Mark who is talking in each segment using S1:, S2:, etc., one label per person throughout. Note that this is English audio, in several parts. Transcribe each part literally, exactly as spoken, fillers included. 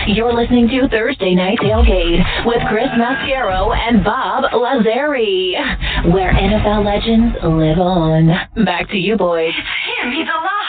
S1: You're listening to Thursday Night Tailgate with Chris Mascaro and Bob Lazari, where N F L legends live on. Back to you, boys.
S2: Him, he's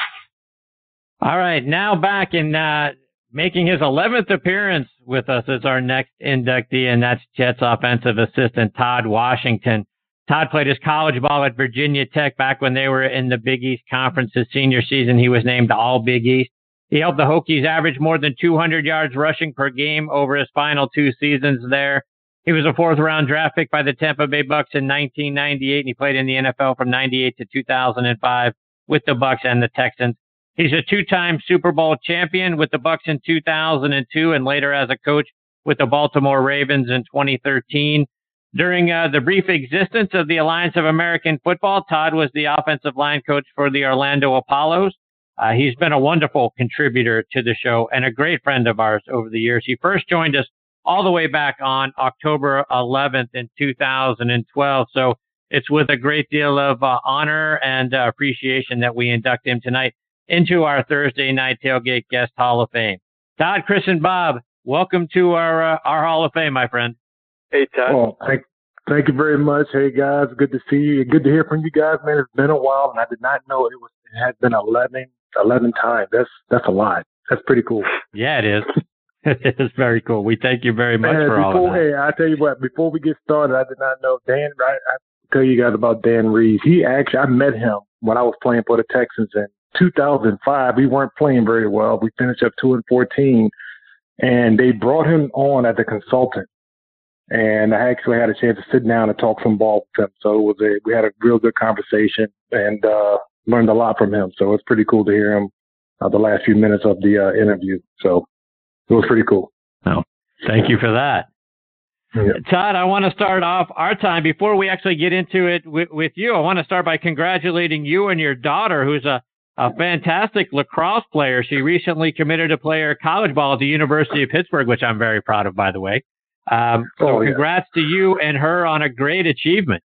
S2: alive.
S3: All right, now back in uh, making his eleventh appearance with us is our next inductee, and that's Jets offensive assistant Todd Washington. Todd played his college ball at Virginia Tech back when they were in the Big East Conference. His senior season, he was named All Big East. He helped the Hokies average more than two hundred yards rushing per game over his final two seasons there. He was a fourth-round draft pick by the Tampa Bay Bucks in nineteen ninety-eight, and he played in the N F L from ninety-eight to two thousand five with the Bucks and the Texans. He's a two-time Super Bowl champion with the Bucks in two thousand two and later as a coach with the Baltimore Ravens in twenty thirteen. During uh, the brief existence of the Alliance of American Football, Todd was the offensive line coach for the Orlando Apollos. Uh, he's been a wonderful contributor to the show and a great friend of ours over the years. He first joined us all the way back on October eleventh in two thousand twelve. So it's with a great deal of uh, honor and uh, appreciation that we induct him tonight into our Thursday Night Tailgate Guest Hall of Fame. Todd, Chris, and Bob, welcome to our uh, our Hall of Fame, my friend.
S4: Hey, Todd.
S5: Well, thank, thank you very much. Hey, guys, good to see you. Good to hear from you guys, man. It's been a while, and I did not know it was. It had been eleven, eleven times. That's that's a lot. That's pretty cool.
S3: Yeah, it is. It is very cool. We thank you very much
S5: man,
S3: for
S5: before,
S3: all of that.
S5: Hey, I tell you what. Before we get started, I did not know Dan. I, I tell you guys about Dan Reeves. He actually, I met him when I was playing for the Texans in two thousand five. We weren't playing very well. We finished up two and fourteen, and they brought him on as a consultant. And I actually had a chance to sit down and talk some ball with him. So it was a, we had a real good conversation and uh, learned a lot from him. So it's pretty cool to hear him uh, the last few minutes of the uh, interview. So it was pretty cool.
S3: Oh, thank you for that.
S5: Yeah.
S3: Todd, I want to start off our time before we actually get into it with, with you. I want to start by congratulating you and your daughter, who's a, a fantastic lacrosse player. She recently committed to play her college ball at the University of Pittsburgh, which I'm very proud of, by the way. Um, so
S5: oh, yeah.
S3: congrats to you and her on a great achievement.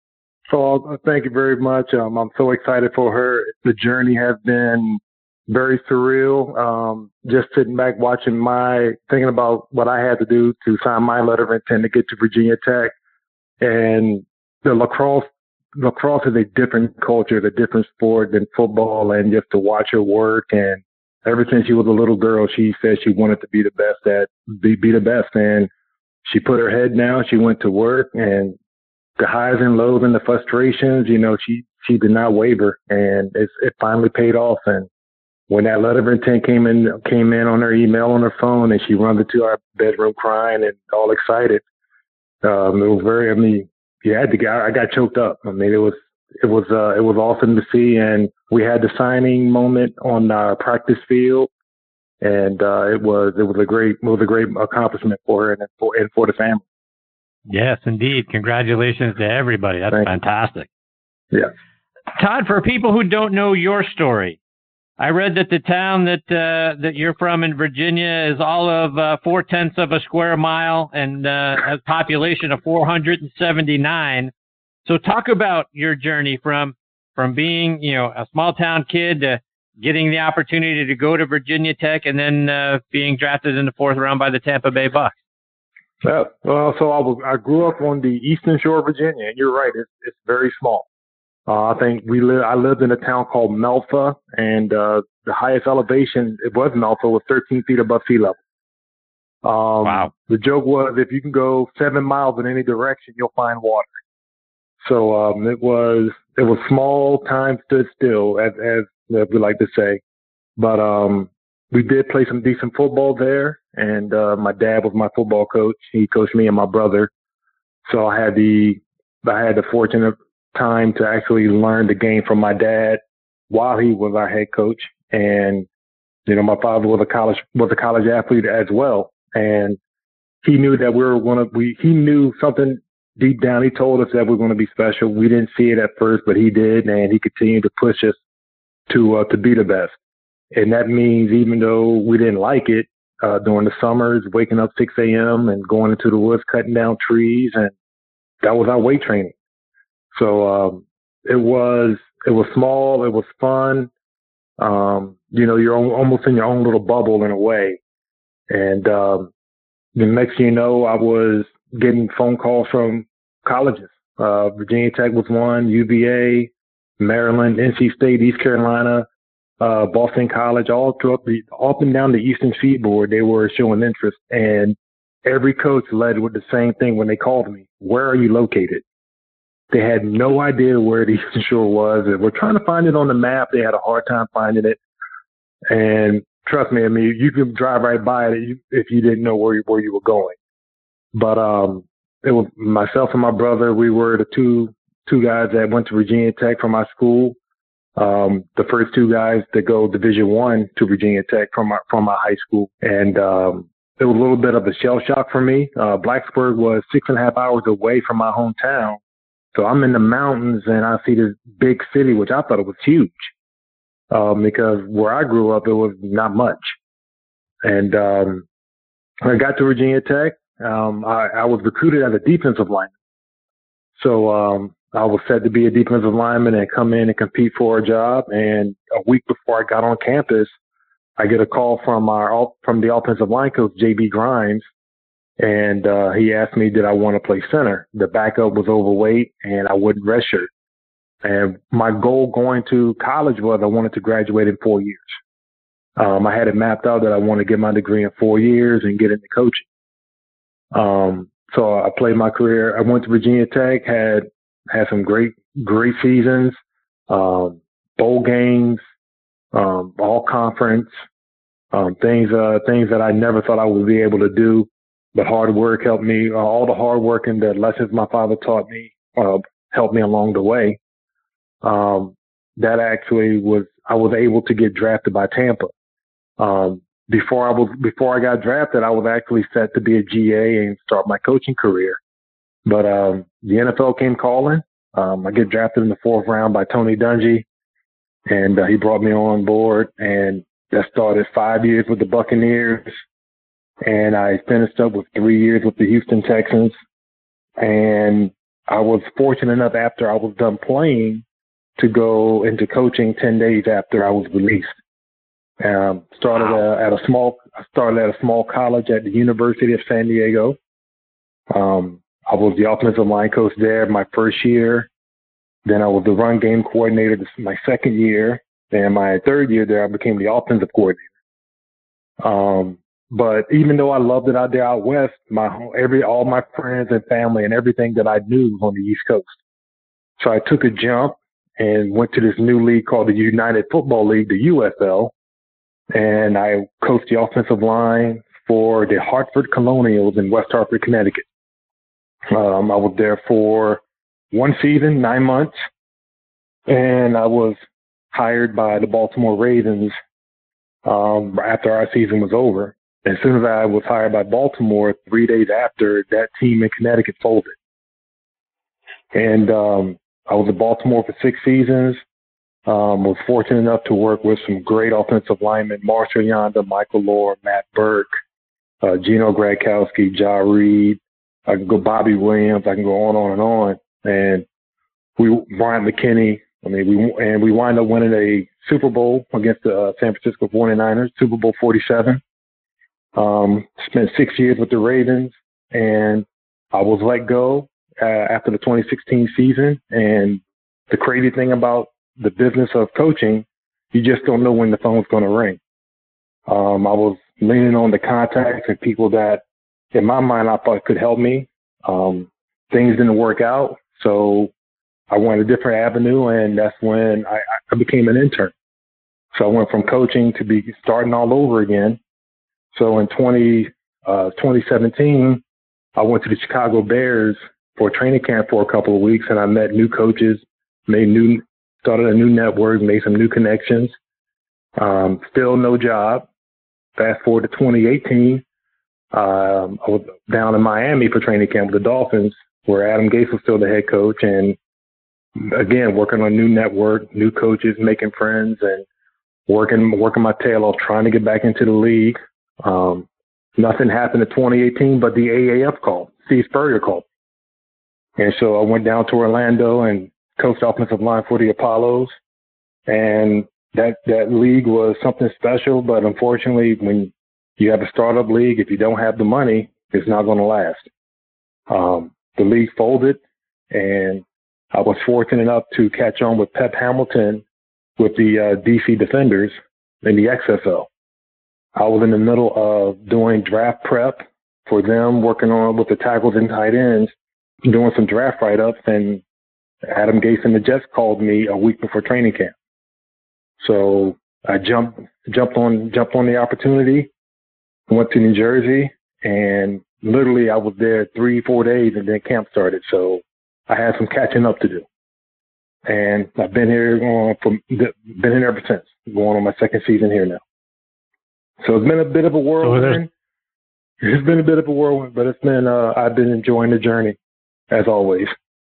S5: So uh, thank you very much. Um, I'm so excited for her. The journey has been very surreal. Um, just sitting back watching my, thinking about what I had to do to sign my letter of intent to get to Virginia Tech. And the lacrosse, lacrosse is a different culture, a different sport than football. And just to watch her work, and ever since she was a little girl, she said she wanted to be the best at, be, be the best. And she put her head down. She went to work, and the highs and lows and the frustrations, you know, she, she did not waver, and it's, it finally paid off. And when that letter of intent came in, came in on her email on her phone, and she runs into our bedroom crying and all excited, um, it was very, I mean, you had to get, I got choked up. I mean, it was, it was, uh, it was awesome to see. And we had the signing moment on our practice field. And uh, it was it was a great it was a great accomplishment for her and for and for the family.
S3: Yes, indeed. Congratulations to everybody. That's
S5: Thank
S3: fantastic.
S5: You. Yeah.
S3: Todd, for people who don't know your story, I read that the town that uh, that you're from in Virginia is all of uh, four tenths of a square mile and uh, has a population of four hundred seventy-nine. So talk about your journey from from being, you know, a small town kid to getting the opportunity to go to Virginia Tech and then uh, being drafted in the fourth round by the Tampa Bay Bucks.
S5: Yeah. Well, so I was I grew up on the eastern shore of Virginia, and you're right, it's it's very small. Uh, I think we live. I lived in a town called Melfa, and uh, the highest elevation it was Melfa was thirteen feet above sea level. Um,
S3: wow.
S5: The joke was if you can go seven miles in any direction, you'll find water. So um, it was it was small. Time stood still, as as we like to say. But um, we did play some decent football there, and uh, my dad was my football coach. He coached me and my brother, so I had the I had the fortunate time to actually learn the game from my dad while he was our head coach. And you know, my father was a college was a college athlete as well, and he knew that we were one of we. He knew something deep down. He told us that we were going to be special. We didn't see it at first, but he did, and he continued to push us to uh, to be the best. And that means even though we didn't like it uh, during the summers, waking up six a.m. and going into the woods, cutting down trees, and that was our weight training. So um, it was it was small, it was fun. Um, you know, you're almost in your own little bubble in a way. And um, the next thing you know, I was getting phone calls from colleges. Uh, Virginia Tech was one, U V A, Maryland, N C State, East Carolina, uh, Boston College, all throughout the, up and down the Eastern Seaboard, they were showing interest. And every coach led with the same thing when they called me. Where are you located? They had no idea where the Eastern Shore was. And we're trying to find it on the map. They had a hard time finding it. And trust me, I mean, you could drive right by it if you didn't know where you, where you were going. But um, it was myself and my brother. We were the two two guys that went to Virginia Tech from my school. Um, the first two guys that go Division One to Virginia Tech from my from my high school, and um, it was a little bit of a shell shock for me. Uh, Blacksburg was six and a half hours away from my hometown, so I'm in the mountains and I see this big city, which I thought it was huge, um, because where I grew up, it was not much. And um, when I got to Virginia Tech, um, I, I was recruited as a defensive lineman, so. Um, I was set to be a defensive lineman and come in and compete for a job. And a week before I got on campus, I get a call from our from the offensive line coach, J B Grimes, and uh, he asked me, did I want to play center? The backup was overweight, and I wouldn't redshirt. And my goal going to college was I wanted to graduate in four years. Um, I had it mapped out that I wanted to get my degree in four years and get into coaching. Um, so I played my career. I went to Virginia Tech, had had some great, great seasons, um, bowl games, um, all conference, um, things, uh, things that I never thought I would be able to do. But hard work helped me. Uh, all the hard work and the lessons my father taught me uh, helped me along the way. Um, that actually was, I was able to get drafted by Tampa. Um, before I was, before I got drafted, I was actually set to be a G A and start my coaching career. But um, the N F L came calling. Um, I get drafted in the fourth round by Tony Dungy, and uh, he brought me on board. And that started five years with the Buccaneers, and I finished up with three years with the Houston Texans. And I was fortunate enough after I was done playing to go into coaching ten days after I was released. Um, started wow. uh, at a small. I started at a small college at the University of San Diego. Um, I was the offensive line coach there my first year. Then I was the run game coordinator this my second year. And my third year there, I became the offensive coordinator. Um, but even though I loved it out there out west, my every all my friends and family and everything that I knew was on the East Coast. So I took a jump and went to this new league called the United Football League, the U F L. And I coached the offensive line for the Hartford Colonials in West Hartford, Connecticut. Um, I was there for one season, nine months, and I was hired by the Baltimore Ravens um, after our season was over. As soon as I was hired by Baltimore, three days after, that team in Connecticut folded. And um, I was in Baltimore for six seasons. Um, was fortunate enough to work with some great offensive linemen, Marshall Yanda, Michael Lohr, Matt Burke, uh, Gino Gradkowski, Ja Reed. I can go Bobby Williams. I can go on, on and on. And we, Brian McKinney, I mean, we, and we wind up winning a Super Bowl against the uh, San Francisco forty-niners, Super Bowl forty-seven. Um, spent six years with the Ravens, and I was let go uh, after the twenty sixteen season. And the crazy thing about the business of coaching, you just don't know when the phone's going to ring. Um, I was leaning on the contacts and people that, in my mind, I thought could help me. Um, things didn't work out, so I went a different avenue, and that's when I, I became an intern. So I went from coaching to be starting all over again. So in twenty, uh, twenty seventeen, I went to the Chicago Bears for a training camp for a couple of weeks, and I met new coaches, made new, started a new network, made some new connections. Um, still no job. Fast forward to twenty eighteen. Um, I was down in Miami for training camp with the Dolphins, where Adam Gase was still the head coach, and again, working on a new network, new coaches, making friends, and working working my tail off trying to get back into the league. Um, nothing happened in twenty eighteen, but the A A F called, Steve Spurrier called. And so I went down to Orlando and coached offensive line for the Apollos. And that, that league was something special, but unfortunately, when You have a startup league. If you don't have the money, it's not going to last. Um, the league folded, and I was fortunate enough to catch on with Pep Hamilton with the uh, D C Defenders in the X F L. I was in the middle of doing draft prep for them, working on with the tackles and tight ends, doing some draft write-ups, and Adam Gase and the Jets called me a week before training camp. So I jumped jumped on jumped on the opportunity, went to New Jersey, and literally I was there three, four days, and then camp started. So I had some catching up to do. And I've been here uh, from been here ever since, going on my second season here now. So it's been a bit of a whirlwind. It's been a bit of a whirlwind, but it's been uh, I've been enjoying the journey as always.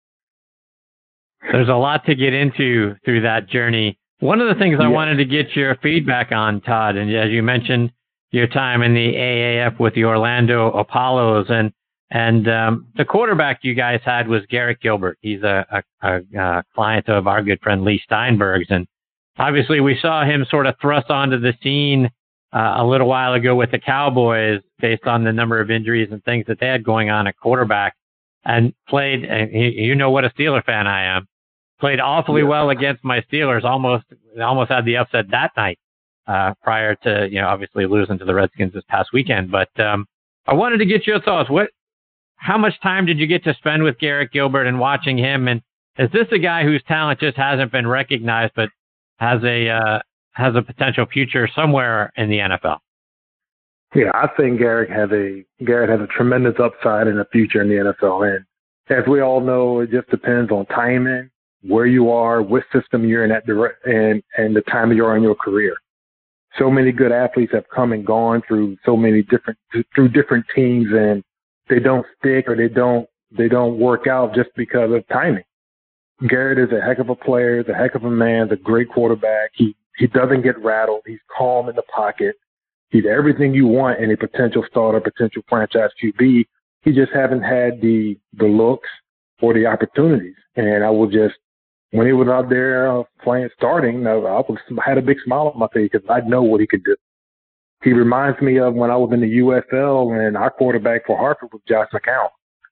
S3: There's a lot to get into through that journey. One of the things I yeah. wanted to get your feedback on, Todd, and as you mentioned, your time in the A A F with the Orlando Apollos, and and um, the quarterback you guys had was Garrett Gilbert. He's a, a, a client of our good friend Lee Steinberg's, and obviously we saw him sort of thrust onto the scene uh, a little while ago with the Cowboys based on the number of injuries and things that they had going on at quarterback, and played, and you know what a Steeler fan I am, played awfully yeah. well against my Steelers, almost almost had the upset that night uh, prior to, you know, obviously losing to the Redskins this past weekend. But um, I wanted to get your thoughts. What, how much time did you get to spend with Garrett Gilbert and watching him? And is this a guy whose talent just hasn't been recognized, but has a uh, has a potential future somewhere in the N F L?
S5: Yeah, I think Garrett has a Garrett has a tremendous upside in the future in the N F L. And as we all know, it just depends on timing, where you are, what system you're in at the and and the time you are in your career. So many good athletes have come and gone through so many different through different teams, and they don't stick or they don't they don't work out just because of timing. Garrett is a heck of a player, he's a heck of a man, he's a great quarterback. He he doesn't get rattled. He's calm in the pocket. He's everything you want in a potential starter, potential franchise Q B. He just haven't had the the looks or the opportunities. And I will just, when he was out there uh, playing, starting, I, I was had a big smile on my face because I know what he could do. He reminds me of when I was in the U S L and our quarterback for Hartford was Josh McCown.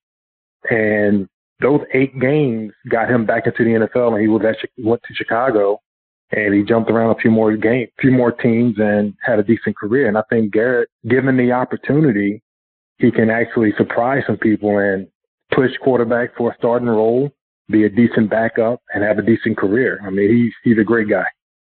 S5: And those eight games got him back into the N F L, and he was at went to Chicago, and he jumped around a few more games, few more teams, and had a decent career. And I think Garrett, given the opportunity, he can actually surprise some people and push quarterback for a starting role, be a decent backup, and have a decent career. I mean, he's he's a great guy.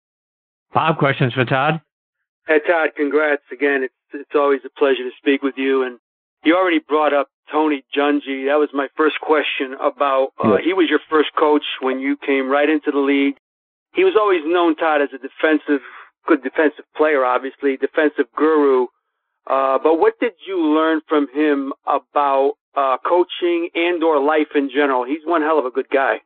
S3: Bob, questions for Todd?
S4: Hey, Todd, congrats again. It's it's always a pleasure to speak with you. And you already brought up Tony Dungy. That was my first question about. Uh, yeah. He was your first coach when you came right into the league. He was always known, Todd, as a defensive, good defensive player, obviously, defensive guru. Uh, but what did you learn from him about uh, coaching and or life in general? He's one hell of a good guy.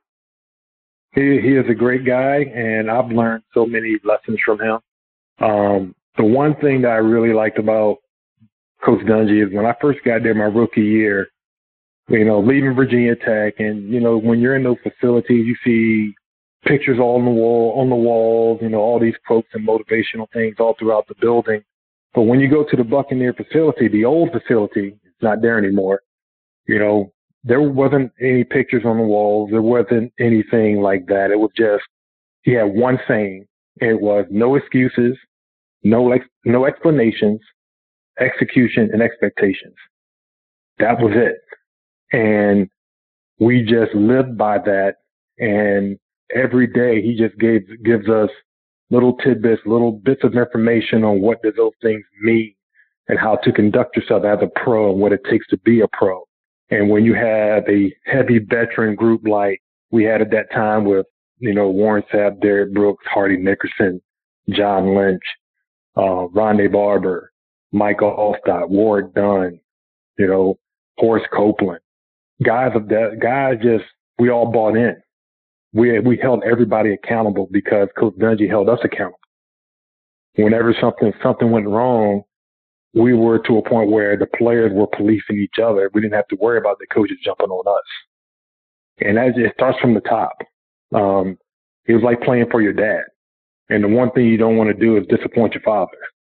S5: He, he is a great guy, and I've learned so many lessons from him. Um, the one thing that I really liked about Coach Dungy is when I first got there my rookie year, you know, leaving Virginia Tech, and, you know, when you're in those facilities, you see pictures all on the wall, on the walls, you know, all these quotes and motivational things all throughout the building. But when you go to the Buccaneer facility, the old facility, it's not there anymore. You know, there wasn't any pictures on the walls. There wasn't anything like that. It was just, he had one saying. It was no excuses, no ex- no explanations, execution and expectations. That was it. And we just lived by that. And every day he just gave, gives us little tidbits, little bits of information on what do those things mean and how to conduct yourself as a pro and what it takes to be a pro. And when you have a heavy veteran group like we had at that time with, you know, Warren Sapp, Derek Brooks, Hardy Nickerson, John Lynch, uh, Rondé Barber, Michael Allstott, Ward Dunn, you know, Horace Copeland, guys of that, guys just, we all bought in. We we held everybody accountable because Coach Dungy held us accountable. Whenever something something went wrong, we were to a point where the players were policing each other. We didn't have to worry about the coaches jumping on us. And that it starts from the top. Um, it was like playing for your dad. And the one thing you don't want to do is disappoint your father.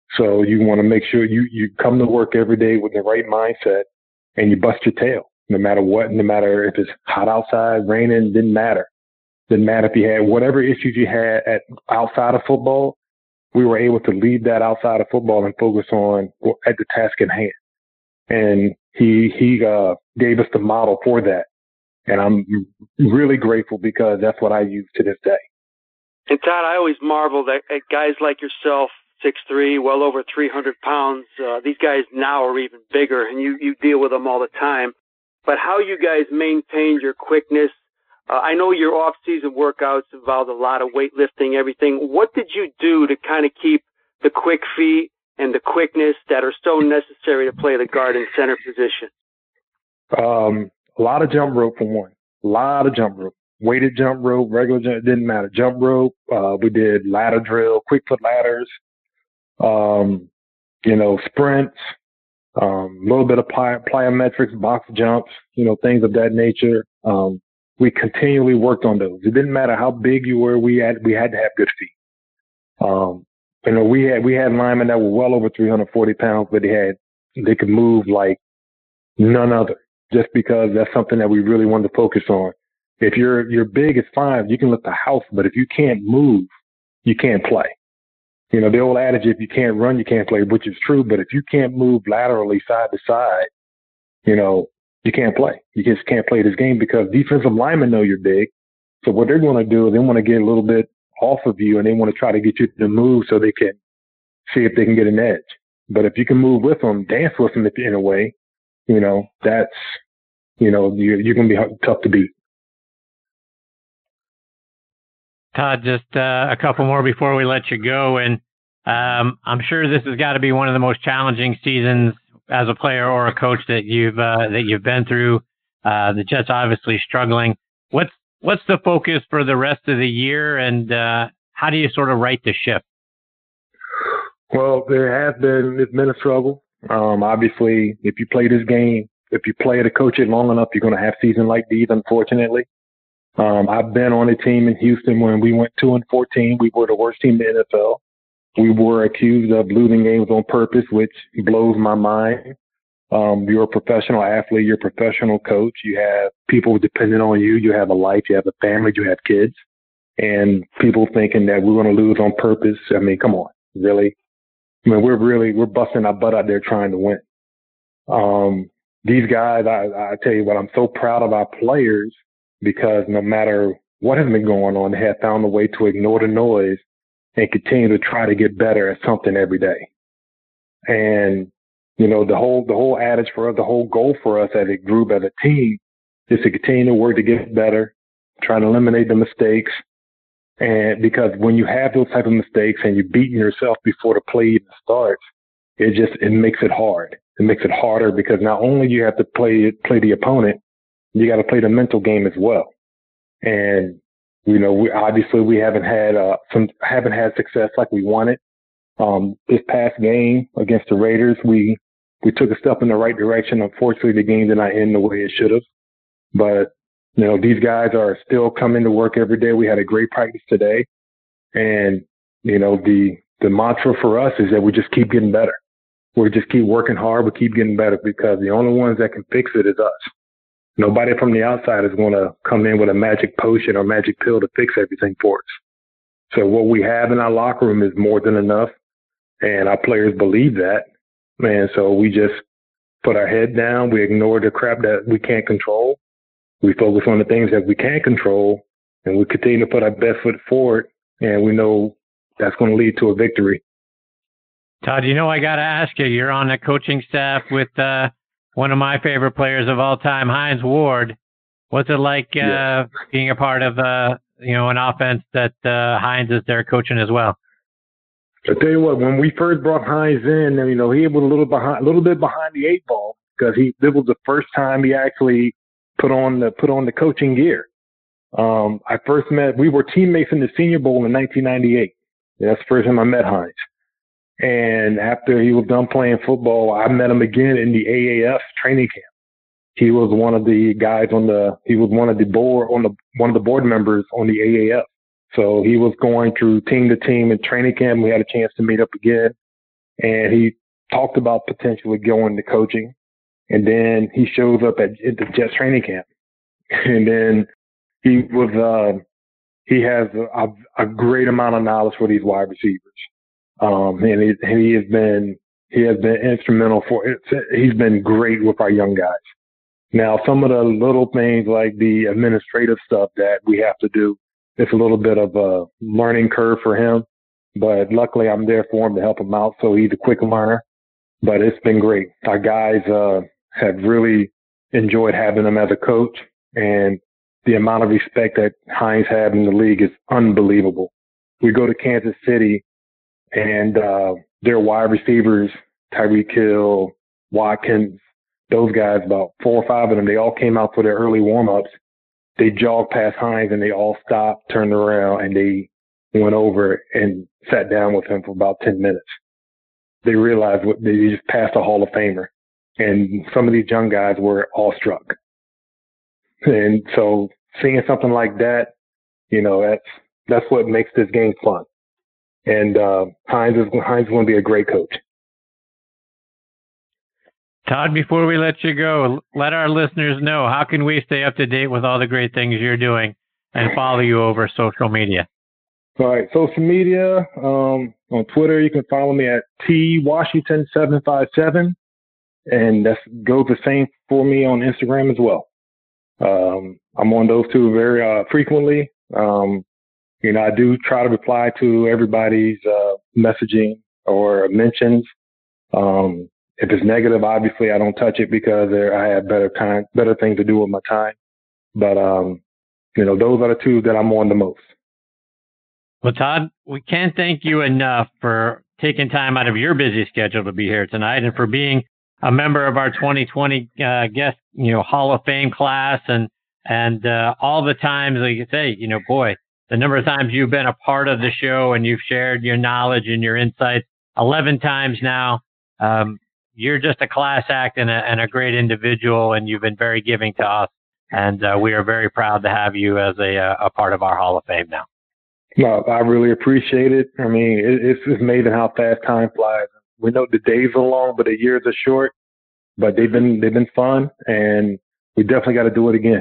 S5: So you want to make sure you, you come to work every day with the right mindset and you bust your tail no matter what, no matter if it's hot outside, raining, didn't matter. Didn't matter if you had whatever issues you had at outside of football, we were able to leave that outside of football and focus on at the task at hand. And he, he, uh, gave us the model for that. And I'm really grateful because that's what I use to this day.
S4: And Todd, I always marvel that at guys like yourself, six three, well over three hundred pounds, uh, these guys now are even bigger, and you, you deal with them all the time. But how you guys maintained your quickness, uh, I know your off-season workouts involved a lot of weightlifting, everything. What did you do to kind of keep the quick feet and the quickness that are so necessary to play the guard and center position?
S5: Um, a lot of jump rope for one. A lot of jump rope. Weighted jump rope, regular jump, it didn't matter. Jump rope. Uh, we did ladder drill, quick foot ladders, um, you know, sprints, a um, little bit of ply- plyometrics, box jumps, you know, things of that nature. Um, we continually worked on those. It didn't matter how big you were. We had, we had to have good feet. Um, you know, we had, we had linemen that were well over three hundred forty pounds, but they had, they could move like none other, just because that's something that we really wanted to focus on. If you're, you're big, it's fine. You can lift a house, but if you can't move, you can't play. You know, the old adage, if you can't run, you can't play, which is true. But if you can't move laterally side to side, you know, you can't play. You just can't play this game because defensive linemen know you're big. So what they're going to do is they want to get a little bit off of you and they want to try to get you to move so they can see if they can get an edge. But if you can move with them, dance with them in a way, you know, that's, you know, you're, you're going to be tough to beat.
S3: Todd, just uh, a couple more before we let you go. And um, I'm sure this has got to be one of the most challenging seasons as a player or a coach that you've uh, that you've been through. Uh, the Jets obviously struggling. What's what's the focus for the rest of the year, and uh, how do you sort of right the ship?
S5: Well, there has been it's been a struggle. Um, obviously, if you play this game, if you play to coach it long enough, you're going to have seasons like these. Unfortunately. Um, I've been on a team in Houston when we went two and fourteen. We were the worst team in the N F L. We were accused of losing games on purpose, which blows my mind. Um, you're a professional athlete. You're a professional coach. You have people depending on you. You have a life. You have a family. You have kids. And people thinking that we're going to lose on purpose. I mean, come on, really? I mean, we're really we're busting our butt out there trying to win. Um, these guys, I, I tell you what, I'm so proud of our players. Because no matter what has been going on, they have found a way to ignore the noise and continue to try to get better at something every day. And, you know, the whole, the whole adage for us, the whole goal for us as a group, as a team, is to continue to work to get better, try to eliminate the mistakes. And because when you have those type of mistakes and you're beating yourself before the play even starts, it just, it makes it hard. It makes it harder because not only you have to play, play the opponent, you got to play the mental game as well. And, you know, we, obviously we haven't had, uh, some, haven't had success like we wanted. Um, this past game against the Raiders, we, we took a step in the right direction. Unfortunately, the game did not end the way it should have. But, you know, these guys are still coming to work every day. We had a great practice today. And, you know, the, the mantra for us is that we just keep getting better. We just keep working hard. We keep getting better because the only ones that can fix it is us. Nobody from the outside is going to come in with a magic potion or magic pill to fix everything for us. So what we have in our locker room is more than enough, and our players believe that. And so we just put our head down. We ignore the crap that we can't control. We focus on the things that we can control, and we continue to put our best foot forward, and we know that's going to lead to a victory.
S3: Todd, you know I got to ask you, you're on the coaching staff with uh, – one of my favorite players of all time, Hines Ward. What's it like uh, yeah. being a part of uh, you know an offense that uh, Hines is there coaching as well?
S5: I tell you what, when we first brought Hines in, you know, he was a little behind, a little bit behind the eight ball because he this was the first time he actually put on the put on the coaching gear. Um, I first met, we were teammates in the Senior Bowl in nineteen ninety-eight. That's the first time I met Hines. And after he was done playing football, I met him again in the A A F training camp. He was one of the guys on the, he was one of the board, on the, one of the board members on the A A F. So he was going through team to team in training camp. We had a chance to meet up again. and he talked about potentially going to coaching. And then he shows up at, at the Jets training camp. And then he was, uh, he has a, a great amount of knowledge for these wide receivers. Um, and he, and he has been, he has been instrumental for it. He's been great with our young guys. Now, some of the little things like the administrative stuff that we have to do, it's a little bit of a learning curve for him, but luckily I'm there for him to help him out. So he's a quick learner, but it's been great. Our guys, uh, have really enjoyed having him as a coach, and the amount of respect that Hines had in the league is unbelievable. We go to Kansas City and, uh, their wide receivers, Tyreek Hill, Watkins, those guys, about four or five of them, they all came out for their early warm-ups. They jogged past Hines and they all stopped, turned around, and they went over and sat down with him for about ten minutes. They realized what they just passed a Hall of Famer. And some of these young guys were awestruck. And so seeing something like that, you know, that's, that's what makes this game fun. And, uh, Hines is, Hines is going to be a great coach.
S3: Todd, before we let you go, let our listeners know, how can we stay up to date with all the great things you're doing and follow you over social media?
S5: All right. Social media, um, on Twitter, you can follow me at T Washington seven five seven. And that goes the same for me on Instagram as well. Um, I'm on those two very, uh, frequently. Um, you know, I do try to reply to everybody's, uh, messaging or mentions. Um, If it's negative, obviously I don't touch it because I have better time, better things to do with my time. But, um, you know, those are the two that I'm on the most.
S3: Well, Todd, we can't thank you enough for taking time out of your busy schedule to be here tonight and for being a member of our twenty twenty uh, guest, you know, Hall of Fame class, and, and, uh, all the times, like you say, you know, boy, the number of times you've been a part of the show and you've shared your knowledge and your insights eleven times now. Um, You're just a class act and a, and a great individual, and you've been very giving to us. And uh, we are very proud to have you as a, a part of our Hall of Fame now.
S5: No, I really appreciate it. I mean, it, it's, it's amazing how fast time flies. We know the days are long, but the years are short. But they've been they've been fun, and we definitely got to do it again.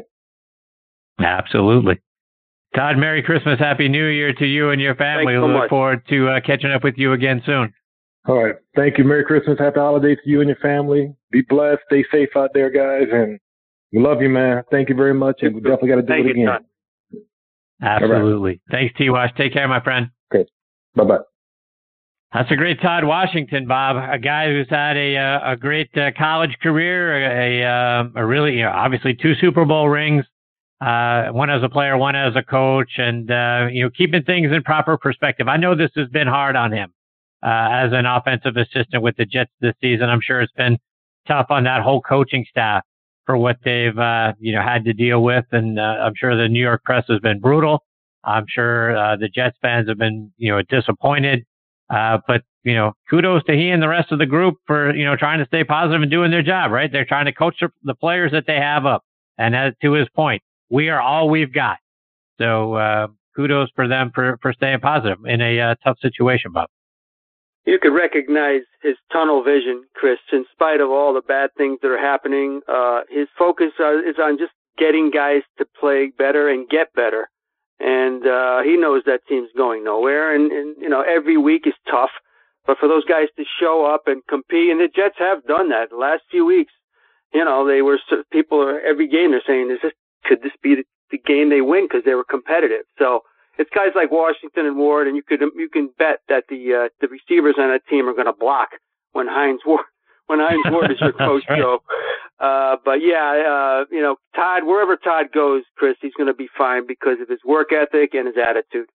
S3: Absolutely. Todd, Merry Christmas, Happy New Year to you and your family.
S4: Thanks so
S3: we look
S4: much.
S3: forward to uh, catching up with you again soon.
S5: All right. Thank you. Merry Christmas. Happy holidays to you and your family. Be blessed. Stay safe out there, guys. And we love you, man. Thank you very much. And we definitely got to do
S4: Thank
S5: it
S4: you,
S5: again.
S4: Todd.
S3: Absolutely. Right. Thanks, T-Wash. Take care, my friend.
S5: Okay. Bye-bye.
S3: That's a great Todd Washington, Bob, a guy who's had a uh, a great uh, college career, a, a, a really, you know, obviously two Super Bowl rings, uh, one as a player, one as a coach, and, uh, you know, keeping things in proper perspective. I know this has been hard on him. Uh, as an offensive assistant with the Jets this season. I'm sure it's been tough on that whole coaching staff for what they've, uh, you know, had to deal with. And, uh, I'm sure the New York press has been brutal. I'm sure, uh, the Jets fans have been, you know, disappointed. Uh, but, you know, kudos to he and the rest of the group for, you know, trying to stay positive and doing their job, right? They're trying to coach the players that they have up. And as to his point, we are all we've got. So, uh, kudos for them for, for staying positive in a uh, tough situation, Bob.
S4: You could recognize his tunnel vision, Chris, in spite of all the bad things that are happening. Uh, his focus uh, is on just getting guys to play better and get better. And uh, he knows that team's going nowhere. And, and, you know, every week is tough. But for those guys to show up and compete, and the Jets have done that the last few weeks, you know, they were, people are, every game they're saying, is this, could this be the, the game they win because they were competitive? So, it's guys like Washington and Ward, and you could you can bet that the uh, the receivers on that team are going to block when Hines Ward when Hines Ward is your coach. Right. So, uh, but yeah, uh, you know, Todd, wherever Todd goes, Chris, he's going to be fine because of his work ethic and his attitude.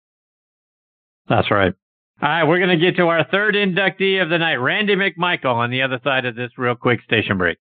S3: That's right. All right, we're going to get to our third inductee of the night, Randy McMichael, on the other side of this real quick station break.